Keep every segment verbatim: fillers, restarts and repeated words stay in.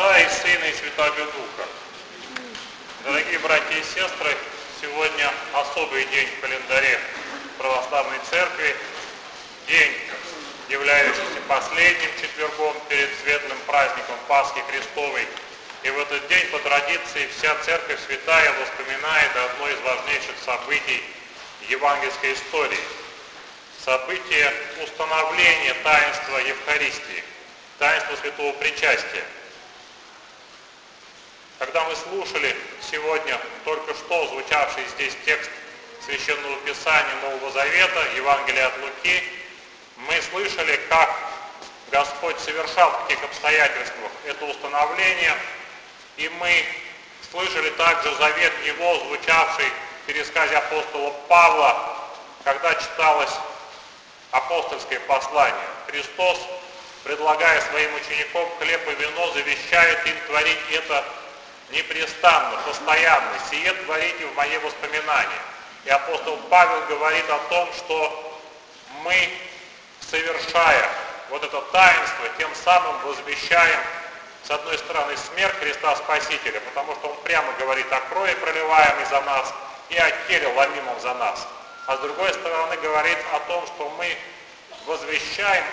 Отца и Сына и Святаго Духа. Дорогие братья и сестры, сегодня особый день в календаре Православной Церкви, день, являющийся последним четвергом перед светлым праздником Пасхи Христовой. И в этот день по традиции вся Церковь Святая воспоминает одно из важнейших событий евангельской истории. Событие установления таинства Евхаристии, таинства Святого Причастия. Когда мы слушали сегодня только что звучавший здесь текст Священного Писания Нового Завета, Евангелия от Луки, мы слышали, как Господь совершал в каких обстоятельствах это установление, и мы слышали также завет Его, звучавший в пересказе апостола Павла, когда читалось апостольское послание. Христос, предлагая своим ученикам хлеб и вино, завещает им творить это непрестанно, постоянно, сие творите в мои воспоминания. И апостол Павел говорит о том, что мы, совершая вот это таинство, тем самым возвещаем, с одной стороны, смерть Христа Спасителя, потому что он прямо говорит о крови, проливаемой за нас, и о теле, ломимом за нас. А с другой стороны, говорит о том, что мы возвещаем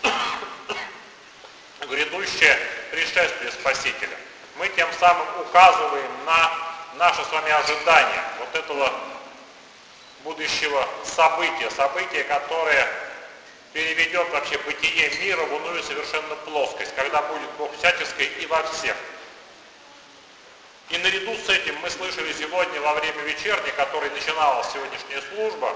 грядущее пришествие Спасителя. Мы тем самым указываем на наше с вами ожидание вот этого будущего события, события, которое переведет вообще бытие мира в иную совершенно плоскость, когда будет Бог всяческой и во всех. И наряду с этим мы слышали сегодня во время вечерни, которой начиналась сегодняшняя служба,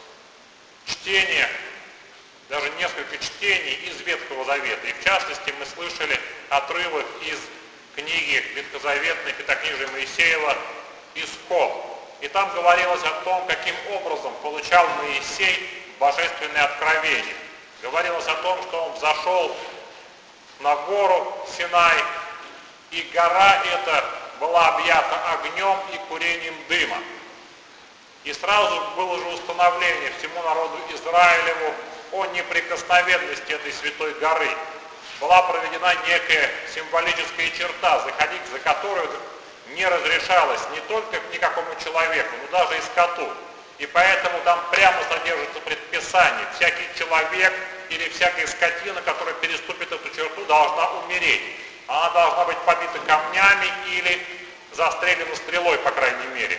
чтение, даже несколько чтений из Ветхого Завета. И в частности мы слышали отрывок из книги ветхозаветной Пятикнижия Моисеева «Исход». И там говорилось о том, каким образом получал Моисей божественное откровение. Говорилось о том, что он взошел на гору Синай, и гора эта была объята огнем и курением дыма. И сразу было же установление всему народу Израилеву о неприкосновенности этой святой горы. Была проведена некая символическая черта, заходить за которую не разрешалось не только никакому человеку, но даже и скоту. И поэтому там прямо содержится предписание: всякий человек или всякая скотина, которая переступит эту черту, должна умереть. Она должна быть побита камнями или застрелена стрелой, по крайней мере.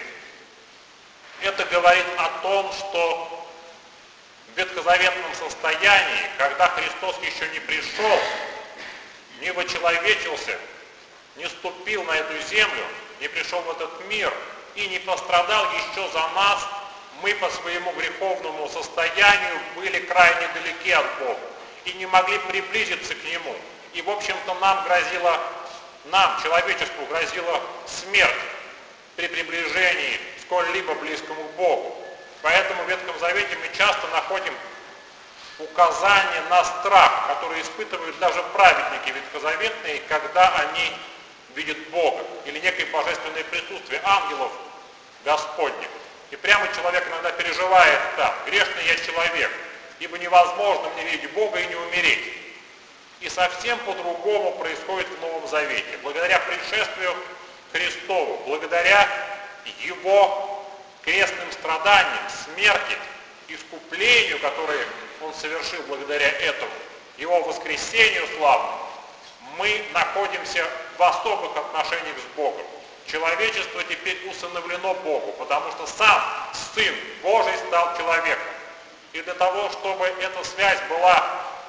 Это говорит о том, что в ветхозаветном состоянии, когда Христос еще не пришел, не вочеловечился, не ступил на эту землю, не пришел в этот мир и не пострадал еще за нас, мы по своему греховному состоянию были крайне далеки от Бога и не могли приблизиться к Нему. И, в общем-то, нам грозила, нам, человечеству, грозила смерть при приближении сколь-либо близкому к Богу. Поэтому в Ветхом Завете мы часто находим указания на страх, который испытывают даже праведники ветхозаветные, когда они видят Бога или некое божественное присутствие ангелов Господних. И прямо человек иногда переживает так: грешный я человек, ибо невозможно мне видеть Бога и не умереть. И совсем по-другому происходит в Новом Завете. Благодаря пришествию Христову, благодаря Его крестным страданиям, смерти, искуплению, которое Он совершил благодаря этому, Его воскресению славному, мы находимся в особых отношениях с Богом. Человечество теперь усыновлено Богу, потому что сам Сын Божий стал человеком. И для того, чтобы эта связь была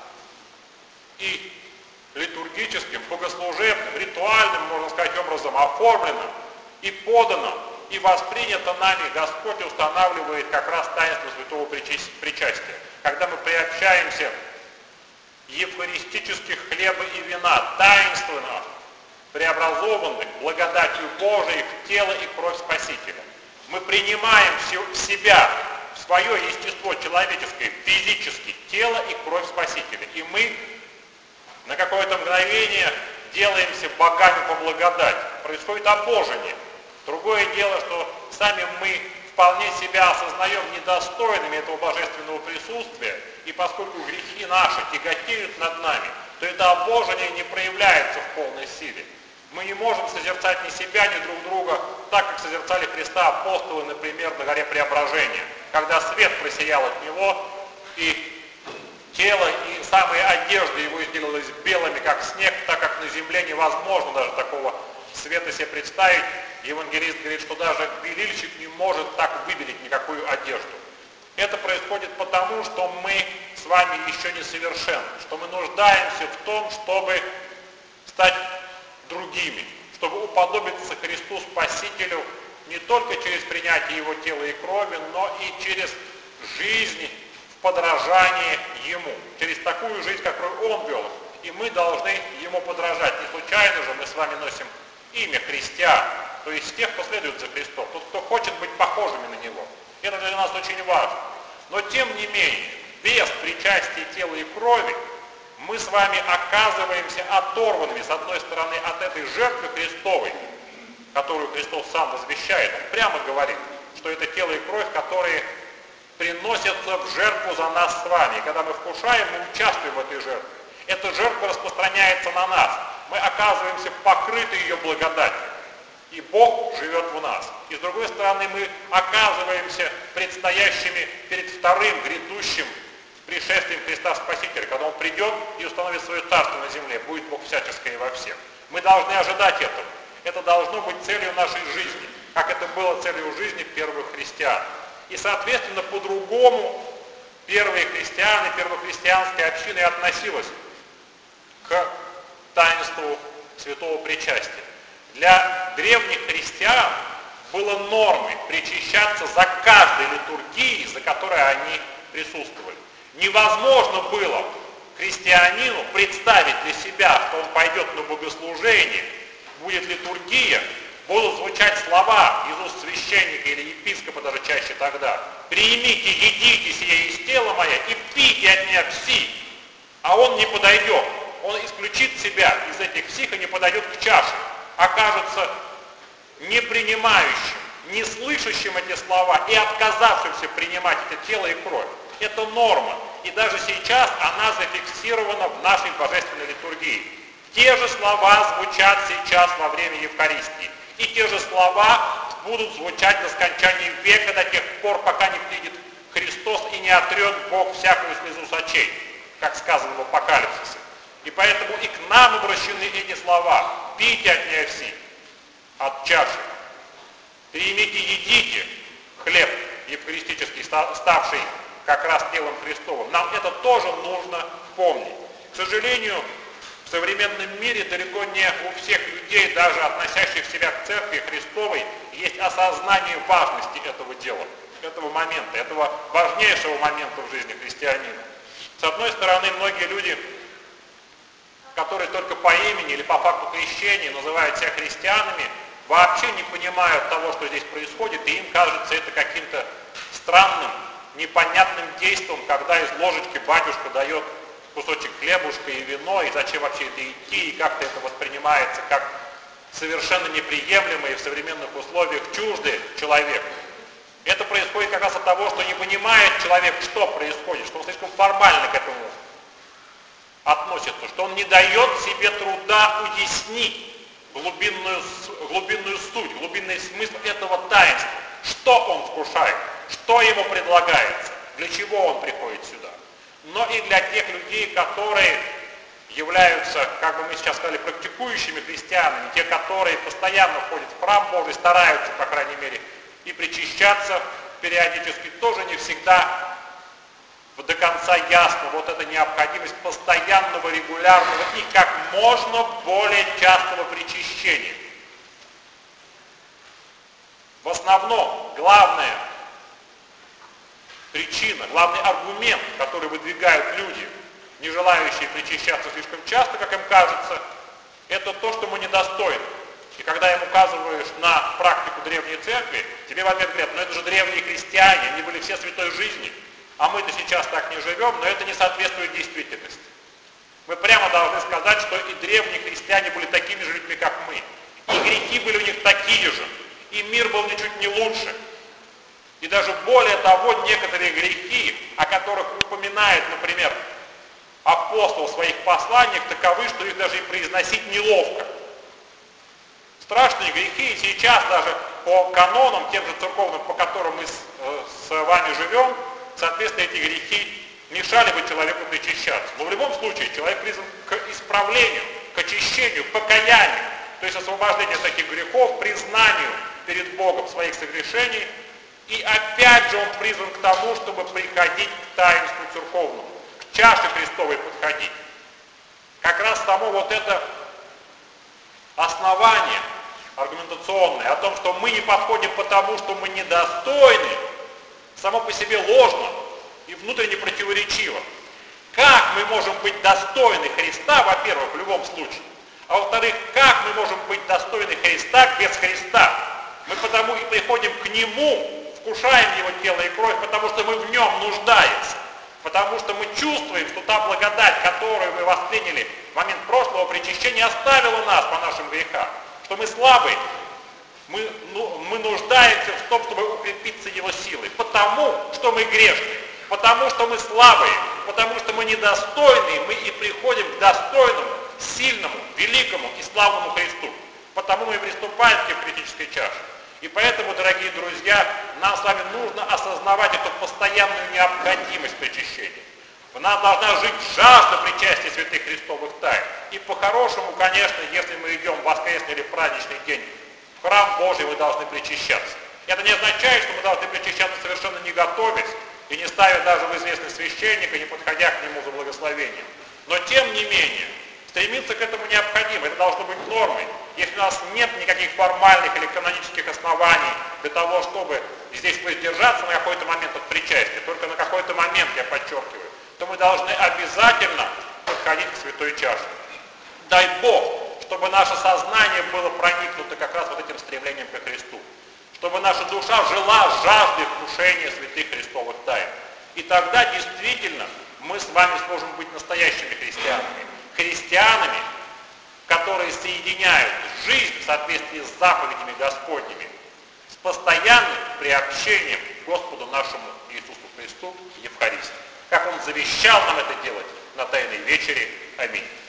и литургическим, богослужебным, ритуальным, можно сказать, образом оформлена и подана, и воспринята нами, Господь устанавливает как раз таинство Святого Причастия. Когда мы приобщаемся евхаристических хлеба и вина, таинственно преобразованных благодатью Божией в тело и кровь Спасителя. Мы принимаем в себя, в свое естество человеческое, физически, тело и кровь Спасителя. И мы на какое-то мгновение делаемся богами по благодати. Происходит обожение. Другое дело, что сами мы вполне себя осознаем недостойными этого божественного присутствия, и поскольку грехи наши тяготеют над нами, то это обожение не проявляется в полной силе. Мы не можем созерцать ни себя, ни друг друга, так как созерцали Христа апостолы, например, на горе Преображения, когда свет просиял от Него, и тело, и самые одежды Его сделались белыми, как снег, так как на земле невозможно даже такого света себе представить. Евангелист говорит, что даже белильщик не может так выбелить никакую одежду. Это происходит потому, что мы с вами еще не совершенны, что мы нуждаемся в том, чтобы стать другими, чтобы уподобиться Христу Спасителю не только через принятие Его тела и крови, но и через жизнь в подражании Ему, через такую жизнь, которую Он вел. И мы должны Ему подражать. Не случайно же мы с вами носим имя христиан, то есть тех, кто следует за Христом, тот, кто хочет быть похожими на Него. Это для нас очень важно. Но тем не менее, без причастия тела и крови мы с вами оказываемся оторванными, с одной стороны, от этой жертвы Христовой, которую Христос сам возвещает. Он прямо говорит, что это тело и кровь, которые приносятся в жертву за нас с вами. И когда мы вкушаем, мы участвуем в этой жертве. Эта жертва распространяется на нас. Мы оказываемся покрыты ее благодатью. И Бог живет в нас. И с другой стороны, мы оказываемся предстоящими перед вторым грядущим пришествием Христа Спасителя, когда Он придет и установит свое царство на земле, будет Бог всяческое и во всех. Мы должны ожидать этого. Это должно быть целью нашей жизни, как это было целью жизни первых христиан. И, соответственно, по-другому первые христиане, первохристианская община и относилась к таинству святого причастия. Для древних христиан было нормой причащаться за каждой литургией, за которой они присутствовали. Невозможно было христианину представить для себя, что он пойдет на богослужение, будет литургия, будут звучать слова из уст священника или епископа даже чаще тогда. «Примите, едите сие из тела моя и пейте от меня все». А он не подойдет, он исключит себя из этих всех и не подойдет к чаше, окажется не принимающим, не слышащим эти слова и отказавшимся принимать это тело и кровь. Это норма. И даже сейчас она зафиксирована в нашей божественной литургии. Те же слова звучат сейчас во время Евхаристии. И те же слова будут звучать до скончания века, до тех пор, пока не придет Христос и не отрет Бог всякую слезу с очей, как сказано в Апокалипсисе. И поэтому и к нам обращены эти слова. Пейте от меня все, от чаши. Примите, едите хлеб евхаристический, ставший как раз телом Христовым. Нам это тоже нужно помнить. К сожалению, в современном мире далеко не у всех людей, даже относящих себя к Церкви Христовой, есть осознание важности этого дела, этого момента, этого важнейшего момента в жизни христианина. С одной стороны, многие люди, которые только по имени или по факту крещения называют себя христианами, вообще не понимают того, что здесь происходит, и им кажется это каким-то странным, непонятным действием, когда из ложечки батюшка дает кусочек хлебушка и вино, и зачем вообще это идти, и как-то это воспринимается как совершенно неприемлемое и в современных условиях чуждое человеку. Это происходит как раз от того, что не понимает человек, что происходит, что он слишком формально к этому относится, что он не дает себе труда уяснить глубинную, глубинную суть, глубинный смысл этого таинства. Что он вкушает, что ему предлагается, для чего он приходит сюда. Но и для тех людей, которые являются, как бы мы сейчас сказали, практикующими христианами, те, которые постоянно ходят в храм Божий, стараются, по крайней мере, и причащаться периодически, тоже не всегда до конца ясно вот эта необходимость постоянного, регулярного и как можно более частого причащения. В основном главная причина, главный аргумент, который выдвигают люди, не желающие причащаться слишком часто, как им кажется, это то, что мы недостойны. И когда им указываешь на практику древней церкви, тебе в ответ говорят, ну это же древние христиане, они были все святой жизни, а мы-то сейчас так не живем, но это не соответствует действительности. Мы прямо должны сказать, что и древние христиане были такими же людьми, как мы. И грехи были у них такие же, и мир был ничуть не лучше. И даже более того, некоторые грехи, о которых упоминает, например, апостол в своих посланиях, таковы, что их даже и произносить неловко. страшные грехи, и сейчас даже по канонам, тем же церковным, по которым мы с, с вами живем, соответственно, эти грехи мешали бы человеку причащаться. Но в любом случае человек призван к исправлению, к очищению, к покаянию, то есть освобождению от таких грехов, признанию перед Богом своих согрешений. И опять же он призван к тому, чтобы приходить к таинству церковному, к чаше Христовой подходить. Как раз само вот это основание аргументационное о том, что мы не подходим потому, что мы недостойны, само по себе ложно и внутренне противоречиво. Как мы можем быть достойны Христа, во-первых, в любом случае, а во-вторых, как мы можем быть достойны Христа без Христа? Мы потому и приходим к Нему, вкушаем Его тело и кровь, потому что мы в Нем нуждаемся, потому что мы чувствуем, что та благодать, которую мы восприняли в момент прошлого причащения, оставила нас по нашим грехам, что мы слабые, мы, ну, мы нуждаемся в том, чтобы укрепиться Его силой, потому что мы грешные, потому что мы слабые, потому что мы недостойные, мы и приходим к достойному, сильному, великому и славному Христу. Потому мы и приступаем к евхаристической чаше. И поэтому, дорогие друзья, нам с вами нужно осознавать эту постоянную необходимость причащения. В нас должна жить жажда причастия святых христовых тайн. И по-хорошему, конечно, если мы идем в воскресный или праздничный день в храм Божий, мы должны причащаться. Это не означает, что мы должны причащаться совершенно не готовясь и не ставя даже в известность священника, не подходя к нему за благословением. Но тем не менее, стремиться к этому необходимо, это должно быть нормой. Если у нас нет никаких формальных или канонических оснований для того, чтобы здесь воздержаться на какой-то момент от причастия, только на какой-то момент, я подчеркиваю, то мы должны обязательно подходить к святой чаше. Дай Бог, чтобы наше сознание было проникнуто как раз вот этим стремлением ко Христу, чтобы наша душа жила жаждой вкушения святых христовых тайн. И тогда действительно мы с вами сможем быть настоящими христианами. Христианами, которые соединяют жизнь в соответствии с заповедями Господними, с постоянным приобщением к Господу нашему Иисусу Христу в Евхаристии. Как Он завещал нам это делать на Тайной вечере. Аминь.